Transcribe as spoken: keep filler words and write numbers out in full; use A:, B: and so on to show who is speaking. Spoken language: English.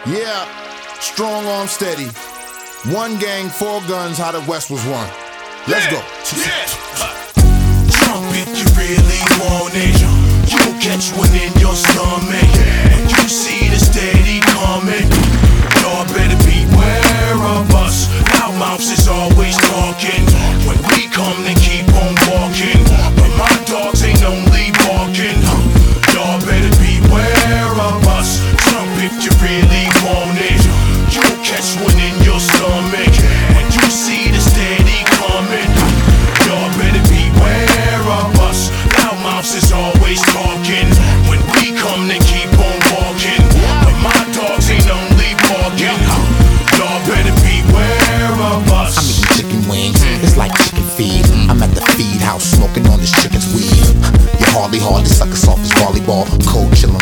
A: Yeah, strong arm steady. One gang, four guns, how the West was won. Let's
B: yeah,
A: go.
B: Yeah. Trump, if you really want it, you catch one in your stomach.